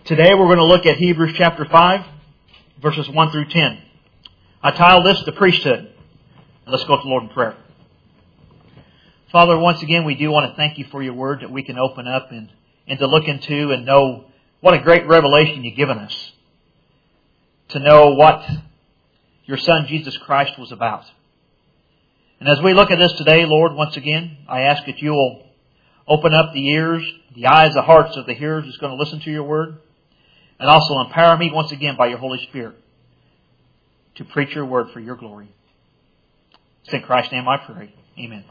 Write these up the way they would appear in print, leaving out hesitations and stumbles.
Today we're going to look at Hebrews chapter 5, verses 1 through 10. I titled this, The Priesthood. Let's go to the Lord in prayer. Father, once again, we do want to thank you for your word that we can open up and to look into and know what a great revelation you've given us. To know what your Son, Jesus Christ, was about. And as we look at this today, Lord, once again, I ask that you will open up the ears, the eyes, the hearts of the hearers who's going to listen to your word. And also empower me once again by your Holy Spirit to preach your word for your glory. It's in Christ's name I pray. Amen.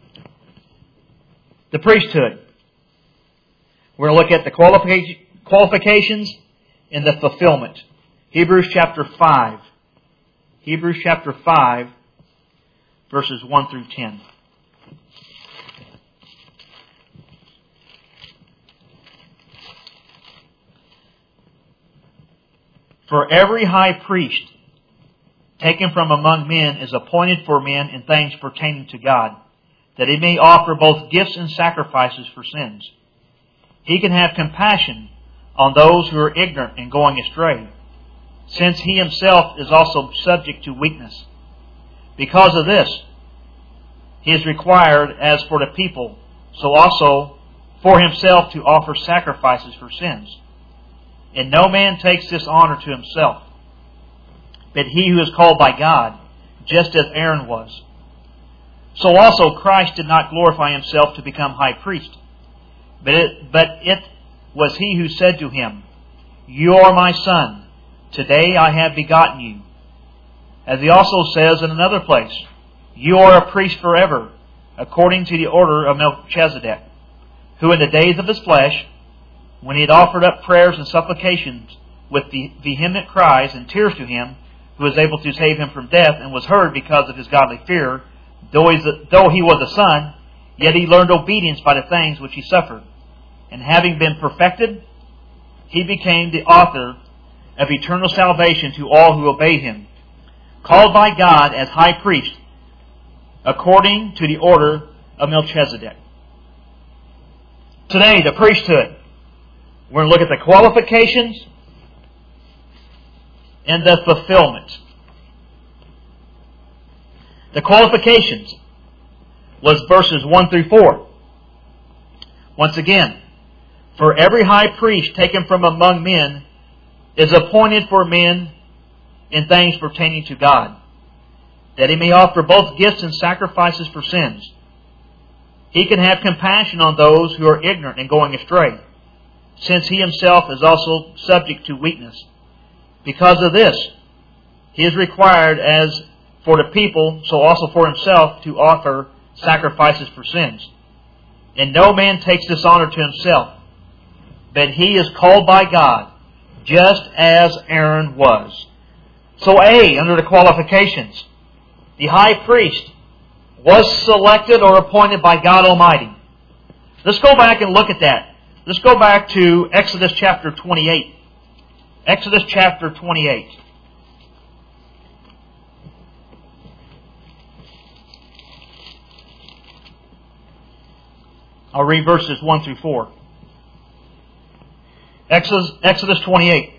The priesthood. We're going to look at the qualifications and the fulfillment. Hebrews chapter 5. Hebrews chapter 5, verses 1 through 10. For every high priest taken from among men is appointed for men in things pertaining to God, that he may offer both gifts and sacrifices for sins. He can have compassion on those who are ignorant and going astray, since he himself is also subject to weakness. Because of this, he is required, as for the people, so also for himself to offer sacrifices for sins. And no man takes this honor to himself, but he who is called by God, just as Aaron was. So also Christ did not glorify himself to become high priest, but it was he who said to him, You are my son, today I have begotten you. As he also says in another place, You are a priest forever, according to the order of Melchizedek, who in the days of his flesh, when he had offered up prayers and supplications with vehement cries and tears to him, who was able to save him from death, and was heard because of his godly fear, though he was a son, yet he learned obedience by the things which he suffered. And having been perfected, he became the author of eternal salvation to all who obey him, called by God as high priest, according to the order of Melchizedek. Today, the priesthood. We're going to look at the qualifications and the fulfillment. The qualifications was verses 1 through 4. Once again, for every high priest taken from among men is appointed for men in things pertaining to God, that he may offer both gifts and sacrifices for sins. He can have compassion on those who are ignorant and going astray, since he himself is also subject to weakness. Because of this, he is required, as for the people, so also for himself, to offer sacrifices for sins. And no man takes this honor to himself, but he is called by God, just as Aaron was. So A, under the qualifications, the high priest was selected or appointed by God Almighty. Let's go back and look at that. Let's go back to Exodus chapter 28. Exodus chapter 28. I'll read verses 1 through 4. Exodus 28.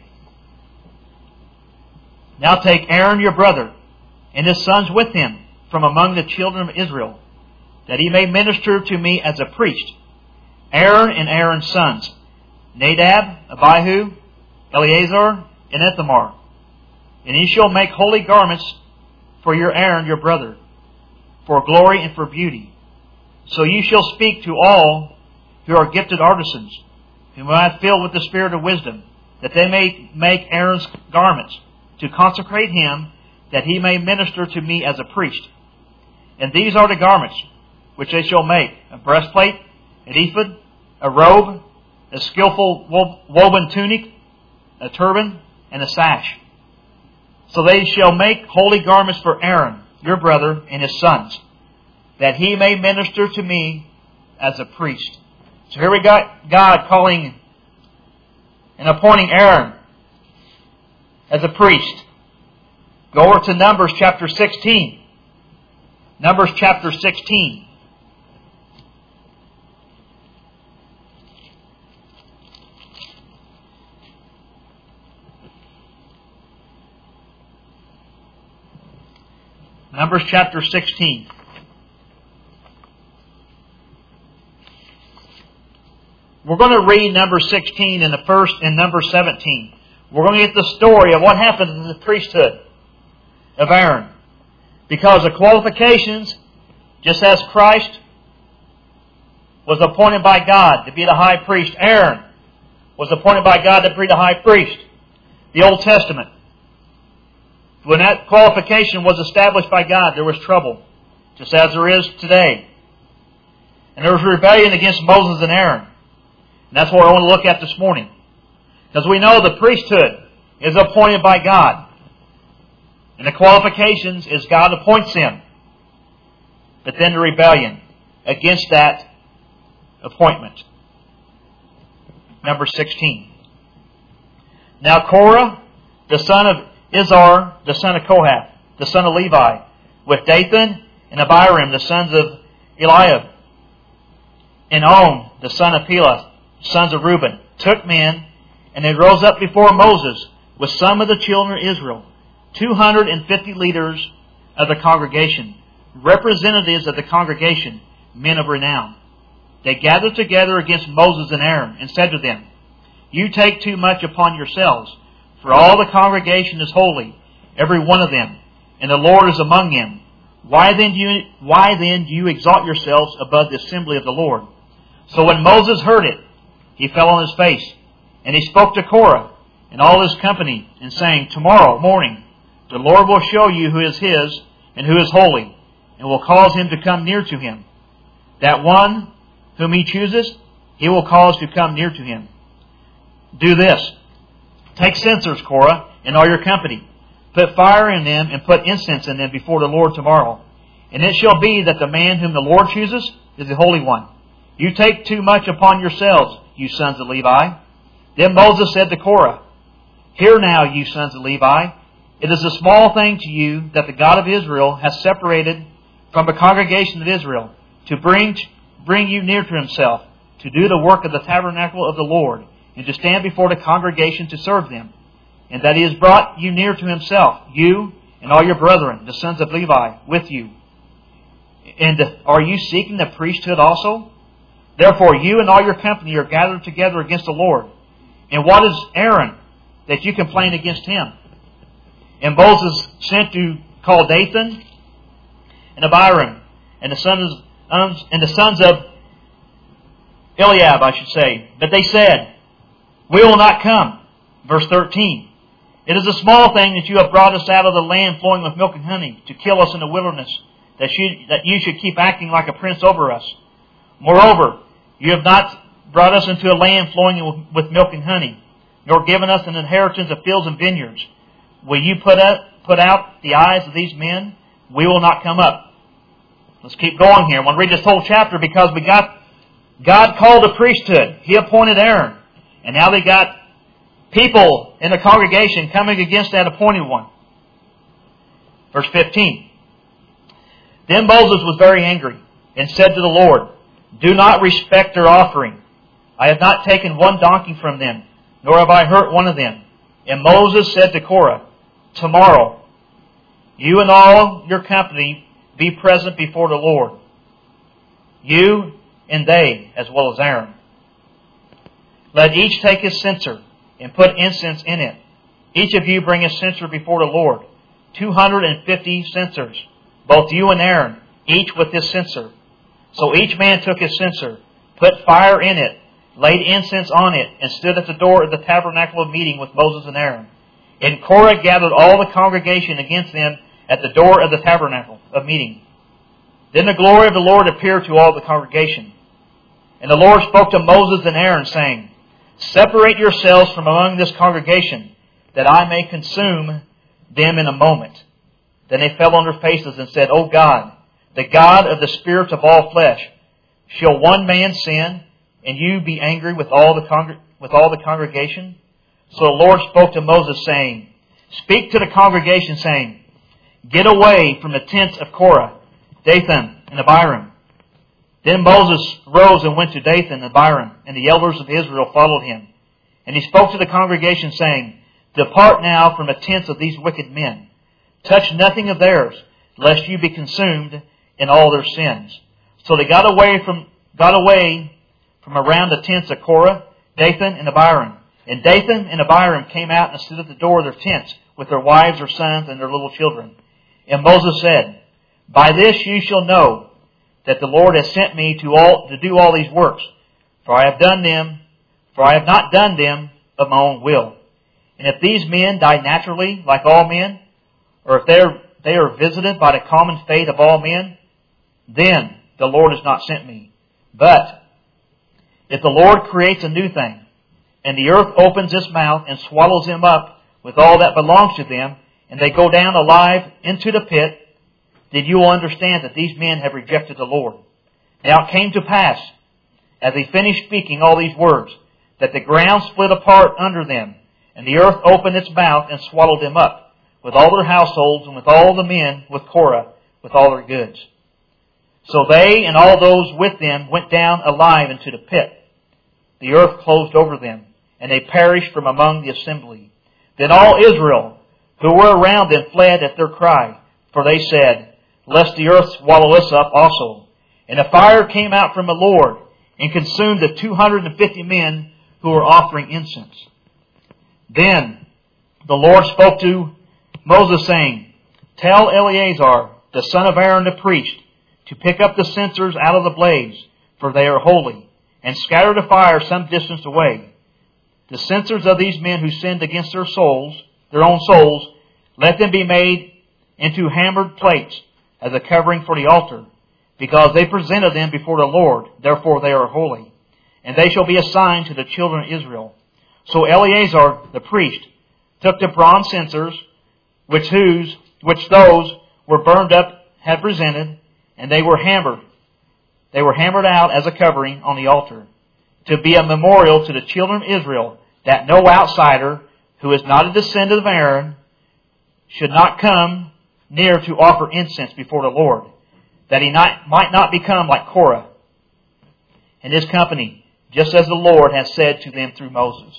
Now take Aaron your brother and his sons with him from among the children of Israel, that he may minister to me as a priest. Aaron and Aaron's sons, Nadab, Abihu, Eleazar, and Ithamar. And ye shall make holy garments for your Aaron your brother, for glory and for beauty. So you shall speak to all who are gifted artisans, whom I have filled with the spirit of wisdom, that they may make Aaron's garments, to consecrate him, that he may minister to me as a priest. And these are the garments which they shall make: a breastplate, an ephod, a robe, a skillful woven tunic, a turban, and a sash. So they shall make holy garments for Aaron, your brother, and his sons, that he may minister to me as a priest. So here we got God calling and appointing Aaron as a priest. Go over to Numbers chapter 16. Numbers chapter 16. Numbers chapter 16. We're going to read number 16 and number 17. We're going to get the story of what happened in the priesthood of Aaron. Because the qualifications, just as Christ was appointed by God to be the high priest, Aaron was appointed by God to be the high priest. The Old Testament. When that qualification was established by God, there was trouble, just as there is today. And there was rebellion against Moses and Aaron. And that's what I want to look at this morning. Because we know the priesthood is appointed by God. And the qualifications is God appoints them. But then the rebellion against that appointment. Number 16. Now Korah, the son of Izhar, the son of Kohath, the son of Levi, with Dathan and Abiram, the sons of Eliab, and On, the son of Peleth, sons of Reuben, took men, and they rose up before Moses with some of the children of Israel, 250 leaders of the congregation, representatives of the congregation, men of renown. They gathered together against Moses and Aaron, and said to them, You take too much upon yourselves, for all the congregation is holy, every one of them, and the Lord is among them. Why then do you exalt yourselves above the assembly of the Lord? So when Moses heard it, he fell on his face, and he spoke to Korah and all his company, and saying, Tomorrow morning the Lord will show you who is his and who is holy, and will cause him to come near to him. That one whom he chooses, he will cause to come near to him. Do this. Take censers, Korah, and all your company. Put fire in them, and put incense in them before the Lord tomorrow. And it shall be that the man whom the Lord chooses is the Holy One. You take too much upon yourselves, you sons of Levi. Then Moses said to Korah, Hear now, you sons of Levi, it is a small thing to you that the God of Israel has separated from the congregation of Israel to bring you near to himself, to do the work of the tabernacle of the Lord, and to stand before the congregation to serve them, and that he has brought you near to himself, you and all your brethren, the sons of Levi, with you. And are you seeking the priesthood also? Therefore you and all your company are gathered together against the Lord. And what is Aaron, that you complain against him? And Moses sent to call Dathan and Abiram, and the sons of Eliab, I should say. But they said, We will not come. Verse 13. It is a small thing that you have brought us out of the land flowing with milk and honey, to kill us in the wilderness, that you should keep acting like a prince over us. Moreover, you have not brought us into a land flowing with milk and honey, nor given us an inheritance of fields and vineyards. Will you put out the eyes of these men? We will not come up. Let's keep going here. I want to read this whole chapter because God called a priesthood. He appointed Aaron. And now they got people in the congregation coming against that appointed one. Verse 15. Then Moses was very angry and said to the Lord, Do not respect their offering. I have not taken one donkey from them, nor have I hurt one of them. And Moses said to Korah, Tomorrow, you and all your company be present before the Lord, you and they, as well as Aaron. Let each take his censer and put incense in it. Each of you bring a censer before the Lord, 250 censers, both you and Aaron, each with his censer. So each man took his censer, put fire in it, laid incense on it, and stood at the door of the tabernacle of meeting with Moses and Aaron. And Korah gathered all the congregation against them at the door of the tabernacle of meeting. Then the glory of the Lord appeared to all the congregation. And the Lord spoke to Moses and Aaron, saying, Separate yourselves from among this congregation, that I may consume them in a moment. Then they fell on their faces and said, O God, the God of the spirits of all flesh, shall one man sin, and you be angry with all the congregation? So the Lord spoke to Moses, saying, Speak to the congregation, saying, Get away from the tents of Korah, Dathan, and Abiram. Then Moses rose and went to Dathan and Abiram, and the elders of Israel followed him. And he spoke to the congregation, saying, Depart now from the tents of these wicked men. Touch nothing of theirs. lest you be consumed in all their sins. So they got away from around the tents of Korah, Dathan, and Abiram. And Dathan and Abiram came out and stood at the door of their tents with their wives, their sons, and their little children. And Moses said, By this you shall know that the Lord has sent me to do all these works, for I have not done them of my own will. And if these men die naturally, like all men, or if they are visited by the common fate of all men, then the Lord has not sent me. But if the Lord creates a new thing, and the earth opens its mouth and swallows them up with all that belongs to them, and they go down alive into the pit, then you will understand that these men have rejected the Lord. Now it came to pass, as he finished speaking all these words, that the ground split apart under them, and the earth opened its mouth and swallowed them up, with all their households, and with all the men, with Korah, with all their goods. So they and all those with them went down alive into the pit. The earth closed over them, and they perished from among the assembly. Then all Israel, who were around them, fled at their cry, for they said, Lest the earth swallow us up also. And a fire came out from the Lord, and consumed the 250 men who were offering incense. Then the Lord spoke to Moses, saying, Tell Eleazar, the son of Aaron the priest, to pick up the censers out of the blaze, for they are holy, and scatter the fire some distance away. The censers of these men who sinned against their own souls, let them be made into hammered plates as a covering for the altar, because they presented them before the Lord, therefore they are holy. And they shall be a sign to the children of Israel. So Eleazar the priest took the bronze censers, which those were burned up had presented, and they were hammered. They were hammered out as a covering on the altar, to be a memorial to the children of Israel, that no outsider who is not a descendant of Aaron should not come near to offer incense before the Lord, that he might not become like Korah and his company, just as the Lord has said to them through Moses.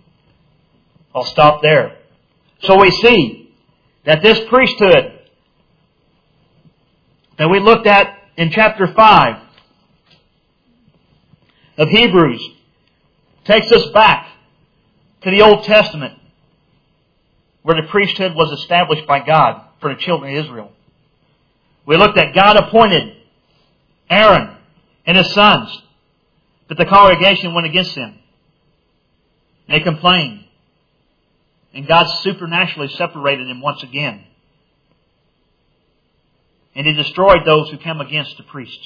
I'll stop there. So we see that this priesthood that we looked at in chapter 5 of Hebrews takes us back to the Old Testament, where the priesthood was established by God for the children of Israel. We looked at God appointed Aaron and his sons, but the congregation went against them. They complained. And God supernaturally separated them once again. And He destroyed those who came against the priests.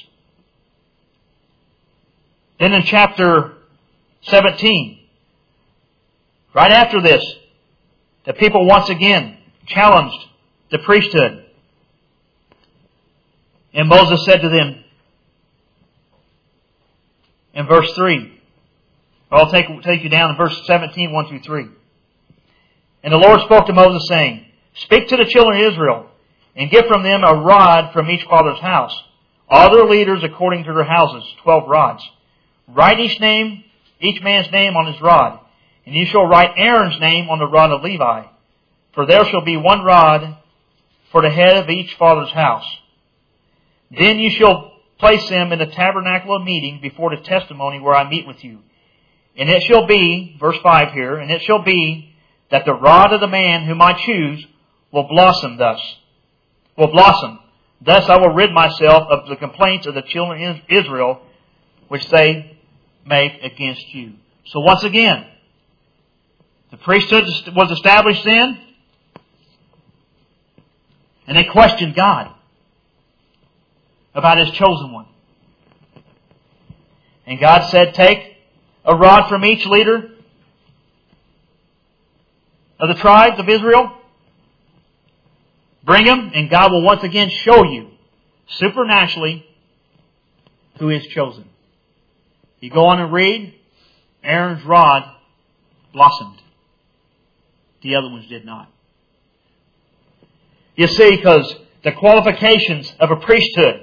Then in chapter 17, right after this, the people once again challenged the priesthood. And Moses said to them, in verse 3, I'll take you down to verse 17, 1 through 3. And the Lord spoke to Moses, saying, Speak to the children of Israel, and get from them a rod from each father's house, all their leaders according to their houses, 12 rods. Write each man's name on his rod, and you shall write Aaron's name on the rod of Levi, for there shall be one rod for the head of each father's house. Then you shall place them in the tabernacle of meeting before the testimony where I meet with you. And it shall be, verse 5 here, and it shall be that the rod of the man whom I choose will blossom thus. Thus I will rid myself of the complaints of the children of Israel, which they make against you. So once again, the priesthood was established then, and they questioned God about His chosen one. And God said, take a rod from each leader of the tribes of Israel, bring them, and God will once again show you supernaturally who is chosen. You go on and read, Aaron's rod blossomed. The other ones did not. You see, because the qualifications of a priesthood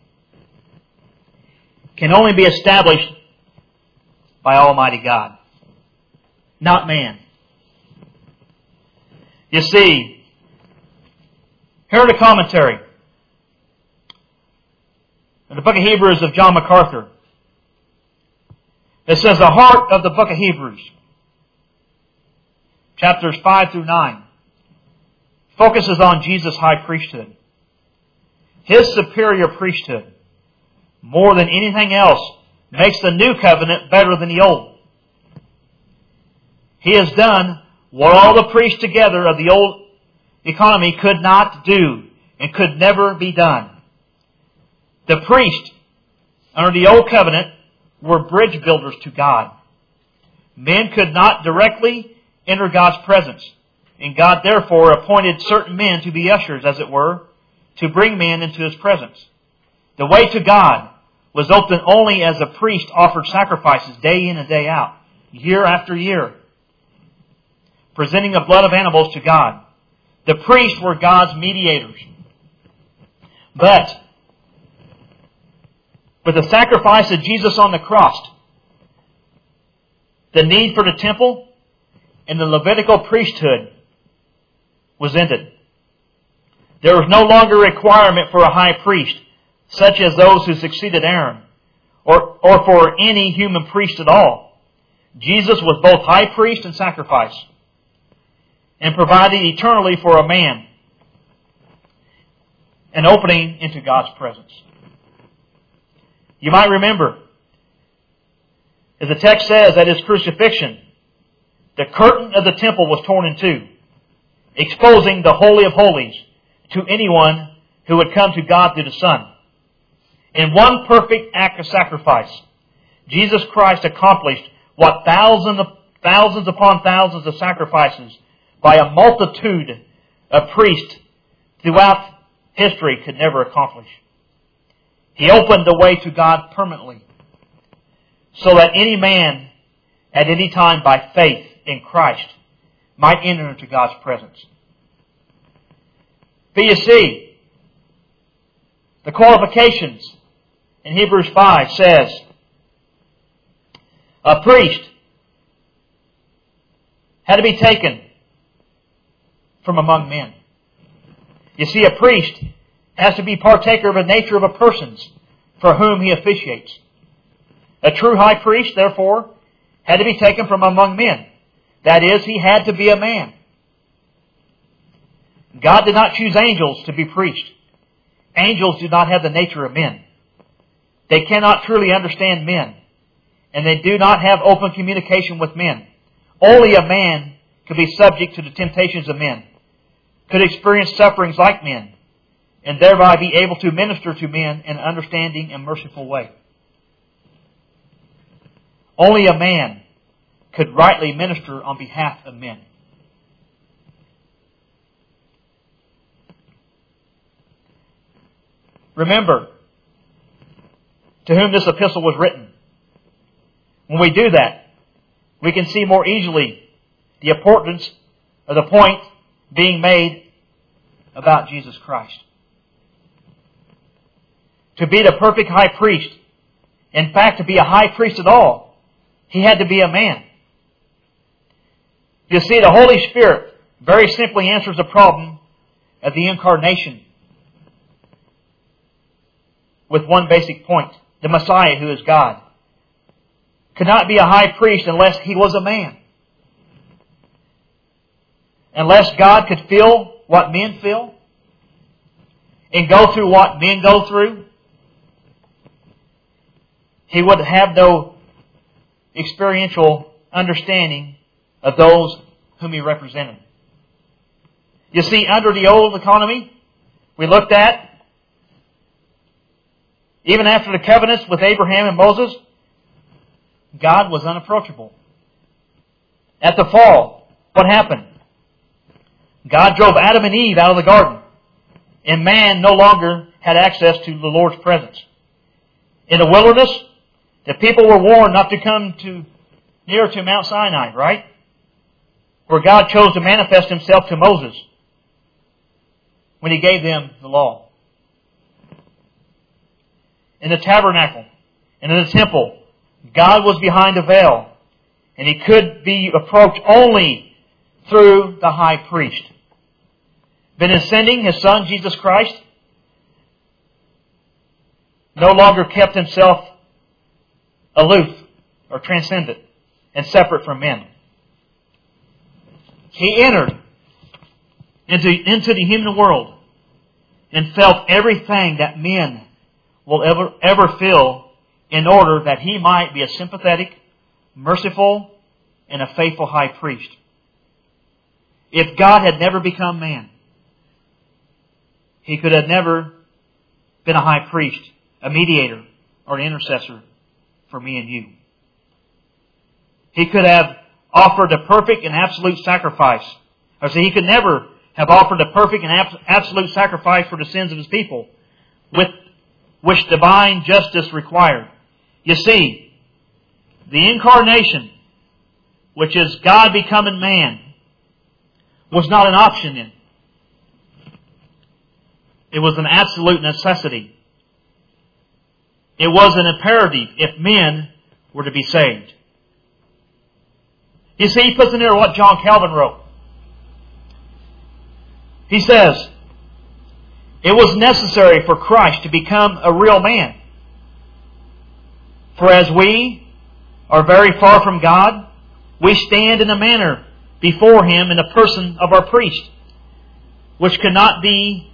can only be established by Almighty God, not man. You see, here in the commentary in the book of Hebrews of John MacArthur. It says the heart of the book of Hebrews, chapters 5 through 9, focuses on Jesus' high priesthood. His superior priesthood, more than anything else, makes the new covenant better than the old. He has done what all the priests together of the old economy could not do and could never be done. The priests under the old covenant were bridge builders to God. Men could not directly enter God's presence, and God therefore appointed certain men to be ushers, as it were, to bring men into His presence. The way to God was open only as a priest offered sacrifices day in and day out, year after year, presenting the blood of animals to God. The priests were God's mediators. But with the sacrifice of Jesus on the cross, the need for the temple and the Levitical priesthood was ended. There was no longer a requirement for a high priest, such as those who succeeded Aaron, or for any human priest at all. Jesus was both high priest and sacrifice, and provided eternally for a man an opening into God's presence. You might remember, as the text says, at His crucifixion, the curtain of the temple was torn in two, exposing the Holy of Holies to anyone who would come to God through the Son. In one perfect act of sacrifice, Jesus Christ accomplished what thousands upon thousands of sacrifices by a multitude of priests throughout history could never accomplish. He opened the way to God permanently, so that any man at any time by faith in Christ might enter into God's presence. But you see, the qualifications in Hebrews 5 says, a priest had to be taken from among men. You see, a priest has to be partaker of the nature of a person's for whom he officiates. A true high priest, therefore, had to be taken from among men. That is, he had to be a man. God did not choose angels to be priests. Angels do not have the nature of men. They cannot truly understand men, and they do not have open communication with men. Only a man could be subject to the temptations of men, could experience sufferings like men, and thereby be able to minister to men in an understanding and merciful way. Only a man could rightly minister on behalf of men. Remember to whom this epistle was written. When we do that, we can see more easily the importance of the point being made about Jesus Christ. To be the perfect high priest, in fact, to be a high priest at all, he had to be a man. You see, the Holy Spirit very simply answers the problem of the incarnation with one basic point. The Messiah, who is God, could not be a high priest unless he was a man. Unless God could feel what men feel and go through what men go through, he would have no experiential understanding of those whom he represented. You see, under the old economy we looked at, even after the covenants with Abraham and Moses, God was unapproachable. At the fall, what happened? God drove Adam and Eve out of the garden, and man no longer had access to the Lord's presence. In the wilderness, the people were warned not to come near to Mount Sinai, right? Where God chose to manifest Himself to Moses when He gave them the law. In the tabernacle and in the temple, God was behind a veil, and He could be approached only through the high priest. But in sending His Son, Jesus Christ, no longer kept himself aloof or transcendent and separate from men. He entered into the human world and felt everything that men will ever feel in order that He might be a sympathetic, merciful, and a faithful high priest. If God had never become man, He could have never been a high priest, a mediator, or an intercessor for me and you. He could have offered a perfect and absolute sacrifice. Or say He could never have offered a perfect and absolute sacrifice for the sins of His people, with which divine justice required. You see, the incarnation, which is God becoming man, was not an option then. It was an absolute necessity. It was an imperative if men were to be saved. You see, he puts in there what John Calvin wrote. He says, it was necessary for Christ to become a real man. For as we are very far from God, we stand in a manner before Him in the person of our priest, which could not be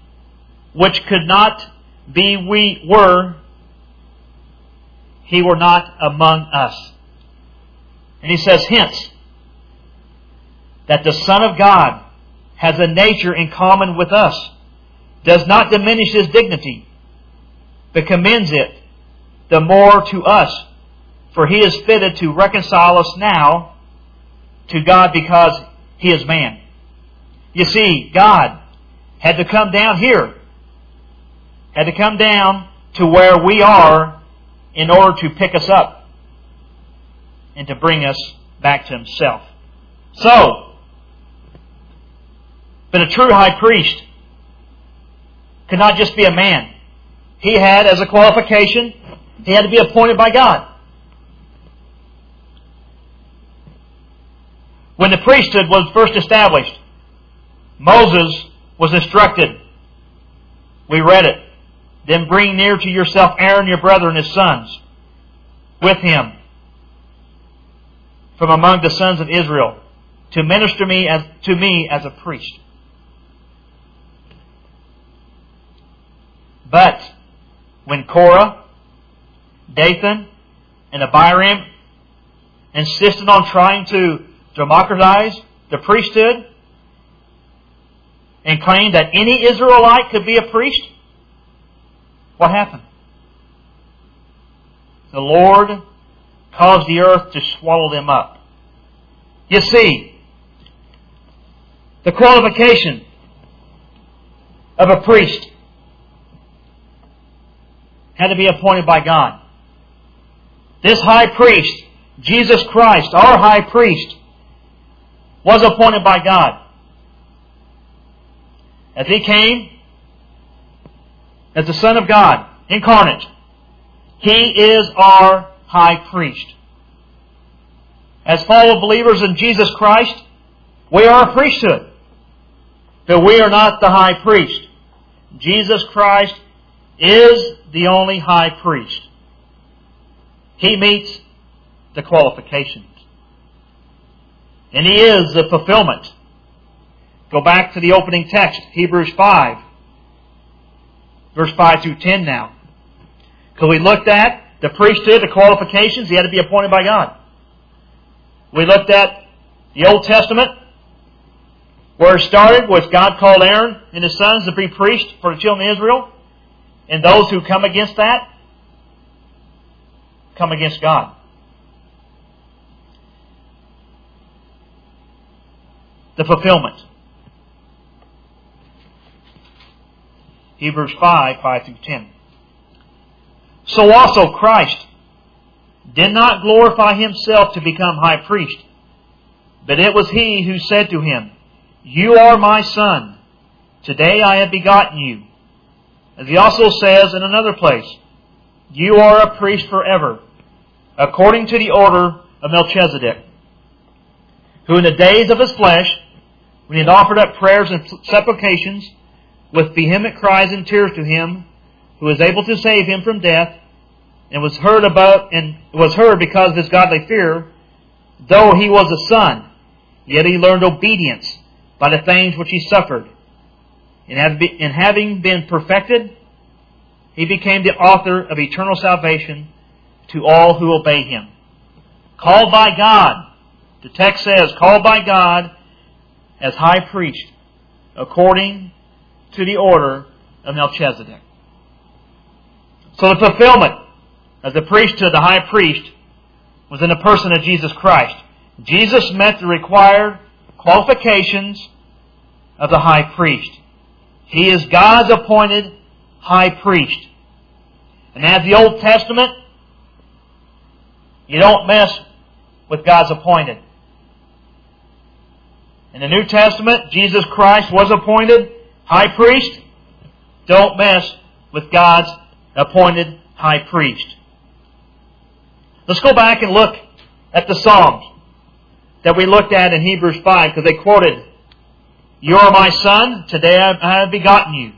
we were, He were not among us. And he says, hence, that the Son of God has a nature in common with us, does not diminish His dignity, but commends it the more to us, for He is fitted to reconcile us now to God because He is man. You see, God had to come down here, had to come down to where we are in order to pick us up and to bring us back to Himself. So, but a true high priest could not just be a man. He had, as a qualification, he had to be appointed by God. When the priesthood was first established, Moses was instructed. We read it. Then bring near to yourself Aaron, your brother, and his sons with him from among the sons of Israel to minister to me as a priest. But when Korah, Dathan, and Abiram insisted on trying to democratize the priesthood and claimed that any Israelite could be a priest, what happened? The Lord caused the earth to swallow them up. You see, the qualification of a priest had to be appointed by God. This high priest, Jesus Christ, our high priest, was appointed by God. As He came as the Son of God, incarnate, He is our high priest. As fellow believers in Jesus Christ, we are a priesthood, but we are not the high priest. Jesus Christ is the only high priest. He meets the qualifications. And He is the fulfillment. Go back to the opening text, Hebrews 5, verse 5 through 10 now. Because we looked at the priesthood, the qualifications, he had to be appointed by God. We looked at the Old Testament, where it started was God called Aaron and his sons to be priests for the children of Israel. And those who come against that, come against God. The fulfillment. Hebrews 5, 5 through 10. So also Christ did not glorify Himself to become high priest, but it was He who said to Him, You are my Son. Today I have begotten you. As He also says in another place, You are a priest forever, according to the order of Melchizedek, who in the days of His flesh, when He had offered up prayers and supplications with vehement cries and tears to Him who is able to save him from death, and was heard because of his godly fear, though he was a son, yet he learned obedience by the things which he suffered. And having been perfected, he became the author of eternal salvation to all who obey him. Called by God, the text says, called by God as high priest, according to the order of Melchizedek. So the fulfillment of the priesthood, the high priest, was in the person of Jesus Christ. Jesus met the required qualifications of the high priest. He is God's appointed high priest. And as the Old Testament, you don't mess with God's appointed. In the New Testament, Jesus Christ was appointed high priest. Don't mess with God's appointed high priest. Let's go back and look at the Psalms that we looked at in Hebrews 5, because they quoted, "You are my son, today I have begotten you."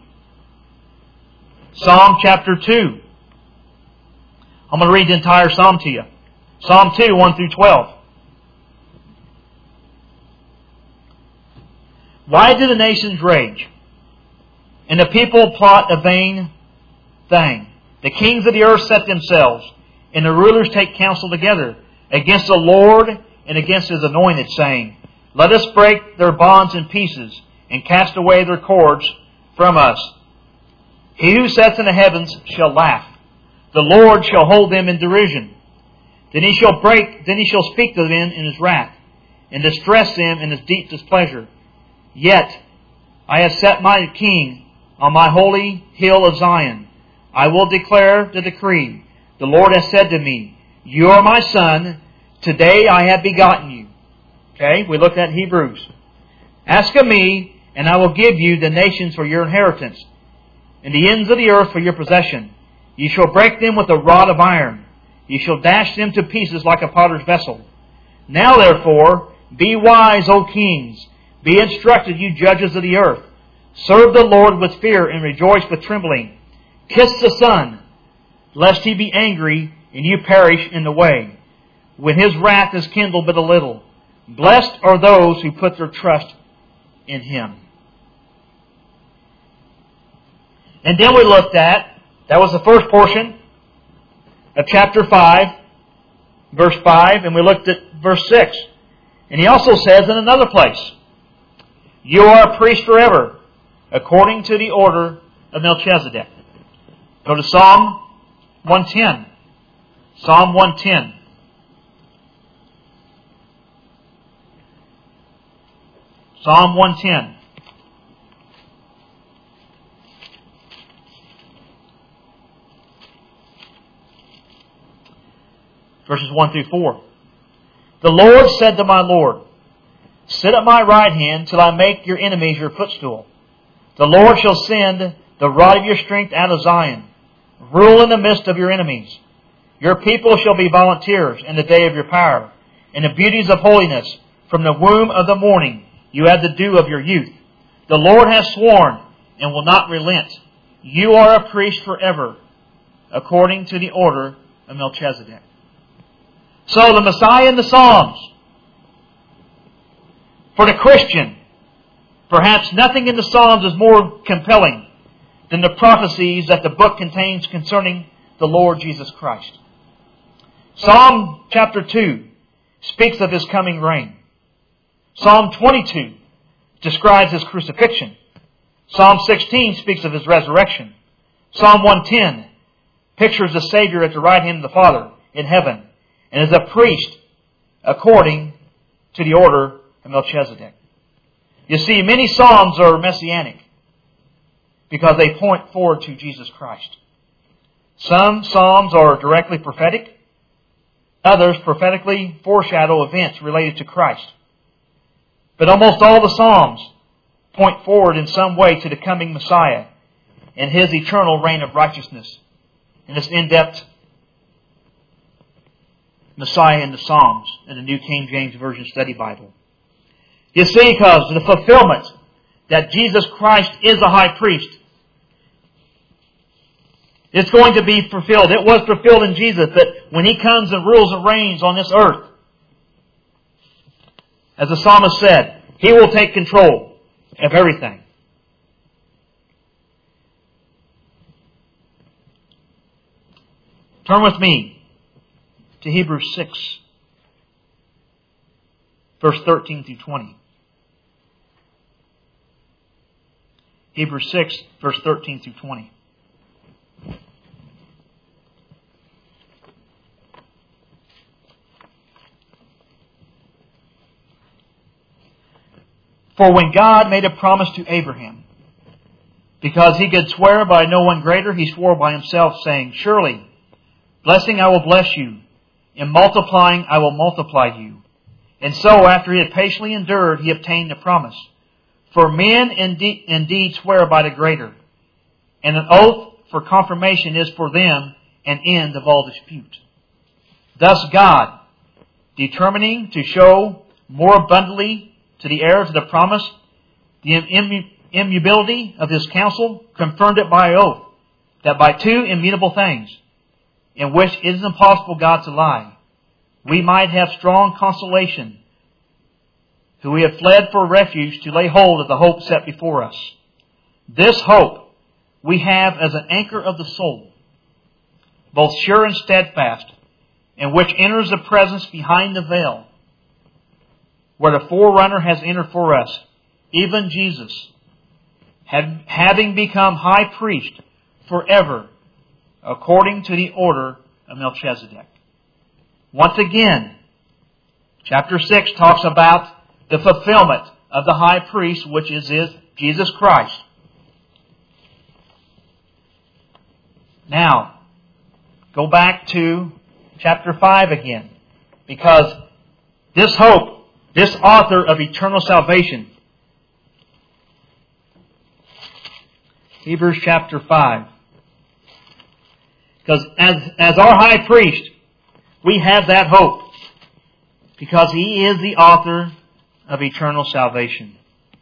Psalm chapter 2. I'm going to read the entire Psalm to you. Psalm 2, 1 through 12. Why do the nations rage, and the people plot a vain thing? The kings of the earth set themselves, and the rulers take counsel together against the Lord and against His anointed, saying, "Let us break their bonds in pieces, and cast away their cords from us." He who sits in the heavens shall laugh. The Lord shall hold them in derision. Then He shall speak to them in His wrath, and distress them in His deep displeasure. Yet I have set my King on my holy hill of Zion. I will declare the decree. The Lord has said to me, "You are my son. Today I have begotten you." Okay, we looked at Hebrews. "Ask of me, and I will give you the nations for your inheritance, and the ends of the earth for your possession. You shall break them with a rod of iron. You shall dash them to pieces like a potter's vessel. Now therefore, be wise, O kings. Be instructed, you judges of the earth. Serve the Lord with fear and rejoice with trembling. Kiss the Son, lest He be angry and you perish in the way, when His wrath is kindled but a little. Blessed are those who put their trust in Him." And then we looked at, that was the first portion of chapter 5, verse 5, and we looked at verse 6. And he also says in another place, "You are a priest forever, according to the order of Melchizedek." Go to Psalm 110. Psalm 110. Psalm 110. Verses 1 through 4. "The Lord said to my Lord, sit at my right hand till I make your enemies your footstool. The Lord shall send the rod of your strength out of Zion. Rule in the midst of your enemies. Your people shall be volunteers in the day of your power. In the beauties of holiness, from the womb of the morning, you have the dew of your youth. The Lord has sworn and will not relent. You are a priest forever, according to the order of Melchizedek." So the Messiah in the Psalms, for the Christian, perhaps nothing in the Psalms is more compelling than the prophecies that the book contains concerning the Lord Jesus Christ. Psalm chapter 2 speaks of His coming reign. Psalm 22 describes His crucifixion. Psalm 16 speaks of His resurrection. Psalm 110 pictures the Savior at the right hand of the Father in heaven, and as a priest according to the order of Melchizedek. You see, many Psalms are messianic because they point forward to Jesus Christ. Some Psalms are directly prophetic. Others prophetically foreshadow events related to Christ. But almost all the Psalms point forward in some way to the coming Messiah and His eternal reign of righteousness. In this in-depth Messiah in the Psalms in the New King James Version Study Bible. You see, because the fulfillment that Jesus Christ is a high priest, It's going to be fulfilled. It was fulfilled in Jesus, that when He comes and rules and reigns on this earth, as the psalmist said, He will take control of everything. Turn with me to Hebrews 6, verse 13 through 20. Hebrews 6, verse 13 through 20. For when God made a promise to Abraham, because He could swear by no one greater, He swore by Himself, saying, Surely, blessing I will bless you, and multiplying I will multiply you. And so, after He had patiently endured, He obtained the promise. For men indeed swear by the greater, and an oath for confirmation is for them an end of all dispute. Thus God, determining to show more abundantly to the heirs of the promise the immutability of His counsel, confirmed it by oath, that by two immutable things, in which it is impossible God to lie, we might have strong consolation, who we have fled for refuge to lay hold of the hope set before us. This hope we have as an anchor of the soul, both sure and steadfast, in which enters the presence behind the veil, where the forerunner has entered for us, even Jesus, having become high priest forever, according to the order of Melchizedek. Once again, chapter 6 talks about the fulfillment of the high priest, which is Jesus Christ. Now, go back to chapter 5 again, because this hope, this author of eternal salvation, Hebrews chapter 5. Because as our high priest, we have that hope, because He is the author of eternal salvation.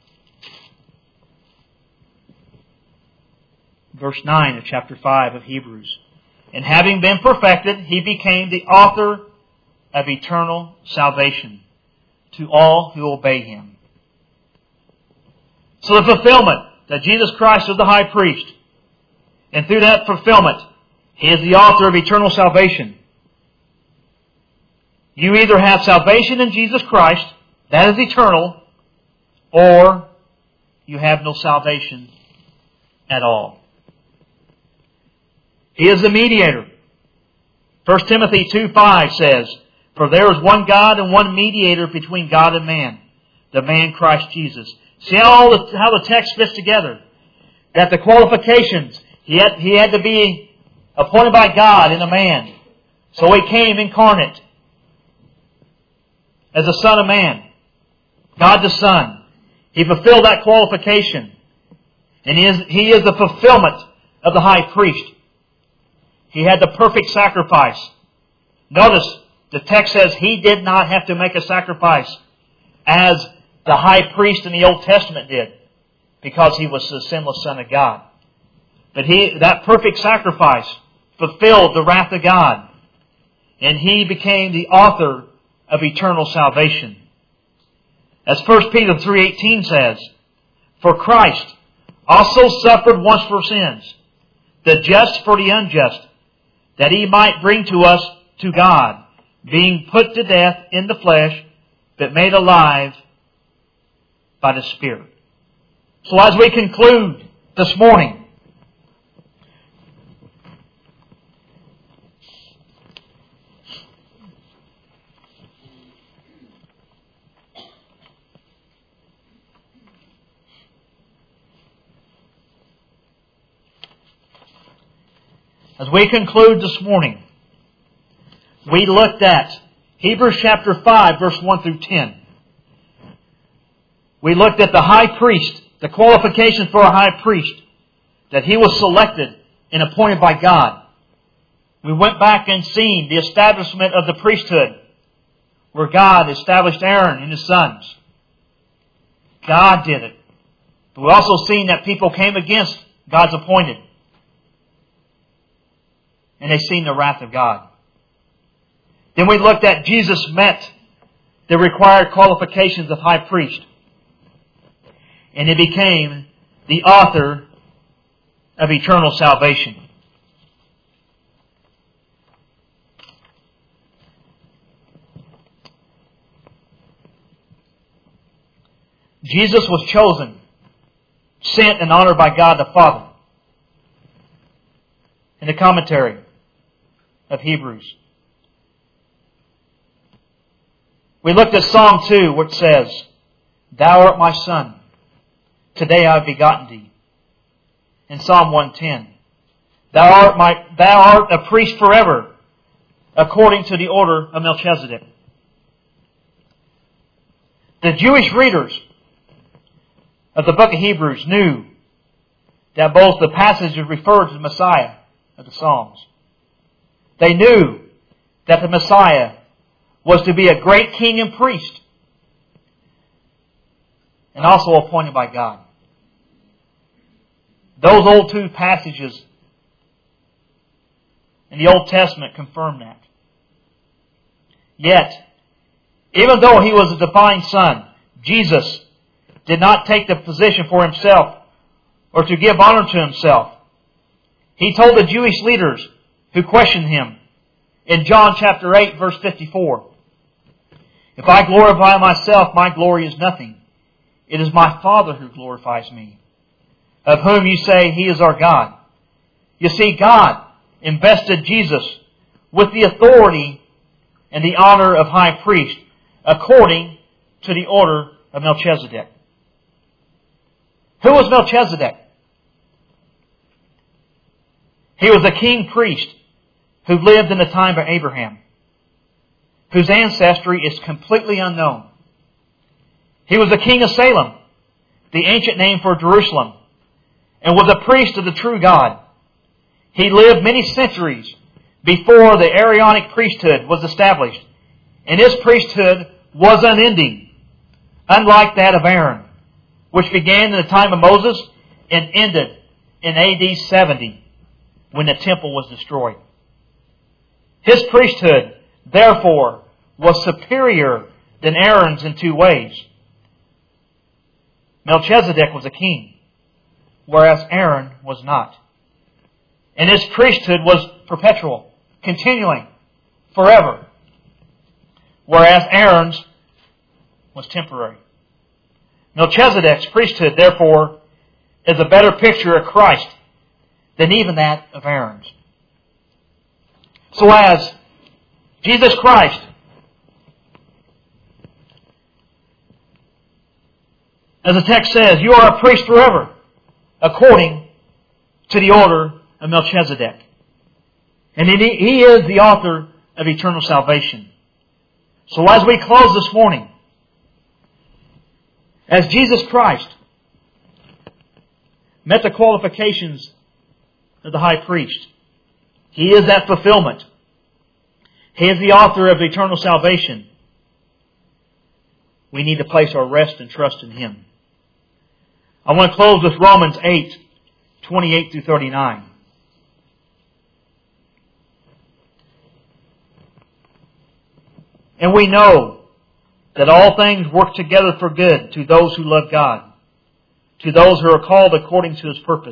Verse 9 of chapter 5 of Hebrews. And having been perfected, He became the author of eternal salvation to all who obey Him. So the fulfillment that Jesus Christ is the high priest, and through that fulfillment, He is the author of eternal salvation. You either have salvation in Jesus Christ, that is eternal, or you have no salvation at all. He is the mediator. 1 Timothy 2:5 says, For there is one God and one mediator between God and man, the man Christ Jesus. See how the text fits together. That the qualifications, he had to be appointed by God in a man. So He came incarnate as the Son of Man, God the Son. He fulfilled that qualification. And He is the fulfillment of the high priest. He had the perfect sacrifice. Notice, the text says He did not have to make a sacrifice as the high priest in the Old Testament did, because He was the sinless Son of God. But that perfect sacrifice fulfilled the wrath of God, and He became the author of eternal salvation. As 1 Peter 3:18 says, For Christ also suffered once for sins, the just for the unjust, that He might bring to us to God, being put to death in the flesh, but made alive by the Spirit. So as we conclude this morning, we looked at Hebrews chapter 5, verse 1 through 10. We looked at the high priest, the qualifications for a high priest, that he was selected and appointed by God. We went back and seen the establishment of the priesthood, where God established Aaron and his sons. God did it. But we also seen that people came against God's appointed. and they seen the wrath of God. Then we looked at Jesus met the required qualifications of high priest. And He became the author of eternal salvation. Jesus was chosen, sent and honored by God the Father. In the commentary of Hebrews. We looked at Psalm 2, which says, Thou art my Son, today I have begotten thee. In Psalm 110, Thou art a priest forever, according to the order of Melchizedek. The Jewish readers of the book of Hebrews knew that both the passages referred to the Messiah of the Psalms. They knew that the Messiah was to be a great king and priest, and also appointed by God. Those old two passages in the Old Testament confirm that. Yet, even though He was a divine Son, Jesus did not take the position for Himself or to give honor to Himself. He told the Jewish leaders who questioned Him in John chapter 8, verse 54, If I glorify myself, my glory is nothing. It is my Father who glorifies me, of whom you say He is our God. You see, God invested Jesus with the authority and the honor of high priest according to the order of Melchizedek. Who was Melchizedek? He was a king priest who lived in the time of Abraham, whose ancestry is completely unknown. He was the king of Salem, the ancient name for Jerusalem, and was a priest of the true God. He lived many centuries before the Aaronic priesthood was established, and his priesthood was unending, unlike that of Aaron, which began in the time of Moses and ended in AD 70 when the temple was destroyed. His priesthood, therefore, was superior than Aaron's in two ways. Melchizedek was a king, whereas Aaron was not. And his priesthood was perpetual, continuing, forever, whereas Aaron's was temporary. Melchizedek's priesthood, therefore, is a better picture of Christ than even that of Aaron's. So as Jesus Christ, as the text says, you are a priest forever, according to the order of Melchizedek. And He is the author of eternal salvation. So as we close this morning, as Jesus Christ met the qualifications of the high priest, He is that fulfillment. He is the author of eternal salvation. We need to place our rest and trust in Him. I want to close with Romans 8, 28 through 39. And we know that all things work together for good to those who love God, to those who are called according to His purpose.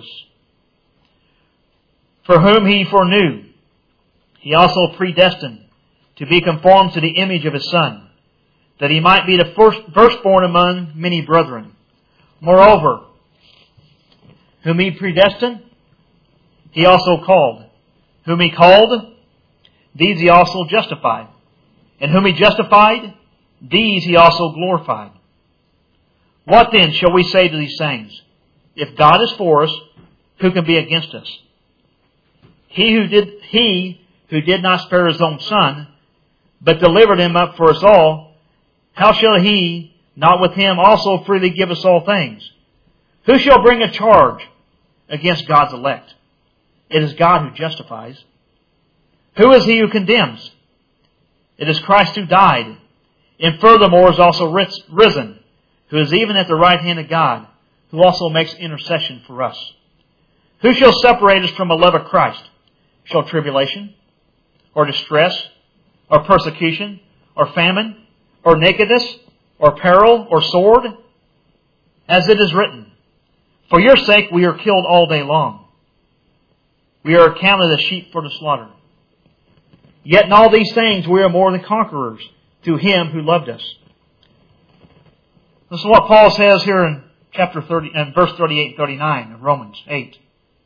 For whom He foreknew, He also predestined to be conformed to the image of His Son, that He might be the firstborn among many brethren. Moreover, whom He predestined, He also called. Whom He called, these He also justified. And whom He justified, these He also glorified. What then shall we say to these things? If God is for us, who can be against us? He who did not spare His own Son, but delivered Him up for us all, how shall He not with Him also freely give us all things? Who shall bring a charge against God's elect? It is God who justifies. Who is he who condemns? It is Christ who died, and furthermore is also risen, who is even at the right hand of God, who also makes intercession for us. Who shall separate us from the love of Christ? shall tribulation, or distress, or persecution, or famine, or nakedness, or peril, or sword? As it is written, For your sake we are killed all day long. We are accounted as sheep for the slaughter. Yet in all these things we are more than conquerors through Him who loved us. This is what Paul says here in chapter 30 and verse 38 and 39 of Romans 8.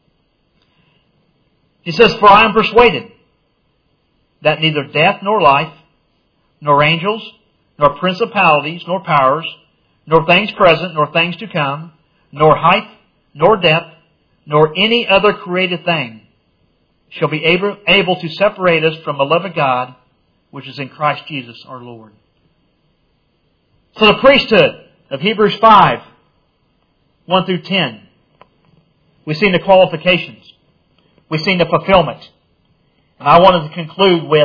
He says, For I am persuaded that neither death nor life, nor angels, nor principalities, nor powers, nor things present, nor things to come, nor height, nor depth, nor any other created thing shall be able to separate us from the love of God, which is in Christ Jesus our Lord. So the priesthood of Hebrews 5, 1 through 10, we've seen the qualifications. We've seen the fulfillment. And I wanted to conclude with,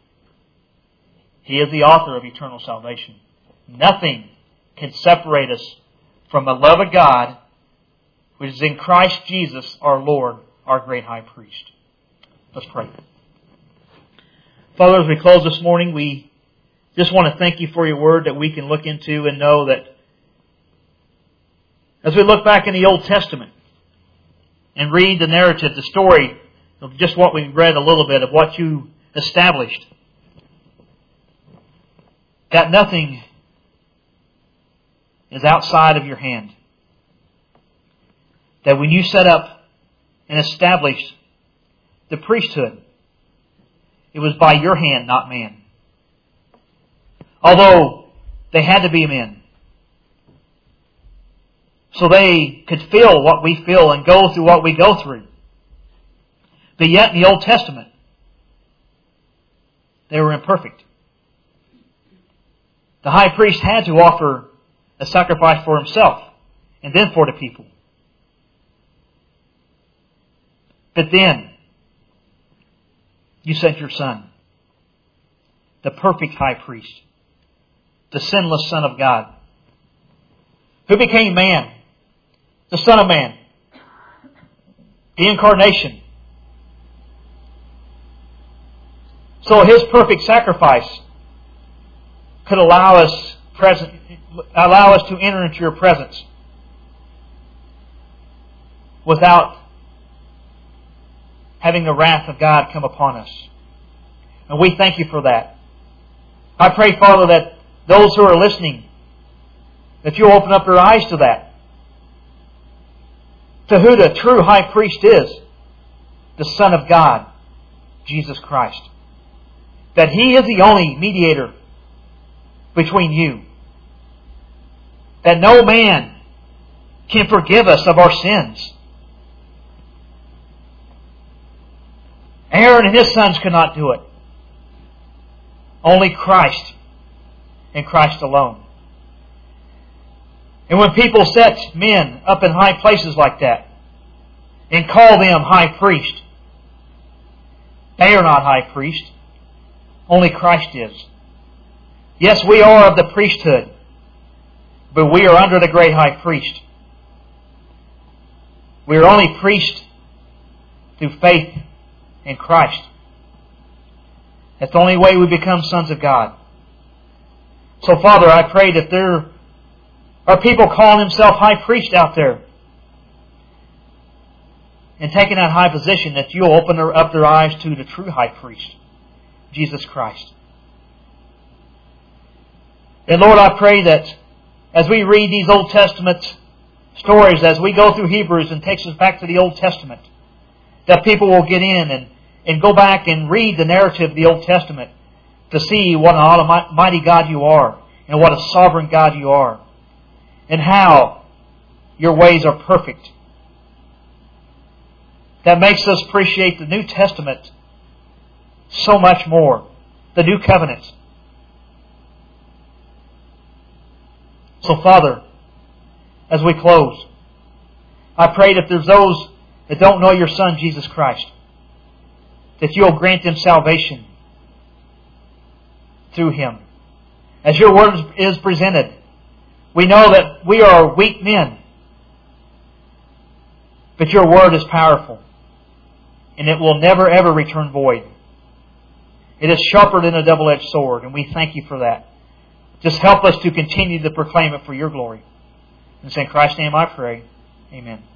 He is the author of eternal salvation. Nothing can separate us from the love of God, which is in Christ Jesus our Lord, our great high priest. Let's pray. Father, as we close this morning, we just want to thank You for Your Word that we can look into and know that as we look back in the Old Testament and read the narrative, the story of just what we read a little bit of what You established, that nothing is outside of Your hand. That when You set up and established the priesthood, it was by Your hand, not man. Although they had to be men, so they could feel what we feel and go through what we go through. But yet in the Old Testament, they were imperfect. The high priest had to offer a sacrifice for himself and then for the people. But then, You sent Your Son, the perfect high priest, the sinless Son of God, who became man, the Son of Man, the incarnation. So His perfect sacrifice could allow us to enter into Your presence without having the wrath of God come upon us. And we thank You for that. I pray, Father, that those who are listening, that You open up their eyes to that, to who the true high priest is, the Son of God, Jesus Christ. That He is the only mediator between You. That no man can forgive us of our sins. Aaron and his sons could not do it. Only Christ and Christ alone. And when people set men up in high places like that and call them high priest, they are not high priest. Only Christ is. Yes, we are of the priesthood, but we are under the great high priest. We are only priests through faith in Christ. That's the only way we become sons of God. So, Father, I pray that there are people calling themselves high priest out there and taking that high position, that You'll open up their eyes to the true high priest, Jesus Christ. And Lord, I pray that as we read these Old Testament stories, as we go through Hebrews and takes us back to the Old Testament, that people will get in and go back and read the narrative of the Old Testament to see what an almighty God You are and what a sovereign God You are and how Your ways are perfect. That makes us appreciate the New Testament so much more, the New Covenant. So, Father, as we close, I pray that there's those that don't know Your Son, Jesus Christ, that You'll grant them salvation through Him. As Your Word is presented, we know that we are weak men, but Your Word is powerful. and it will never ever return void. It is sharper than a double-edged sword, and we thank you for that. Just help us to continue to proclaim it for your glory. In St. Christ's name I pray. Amen.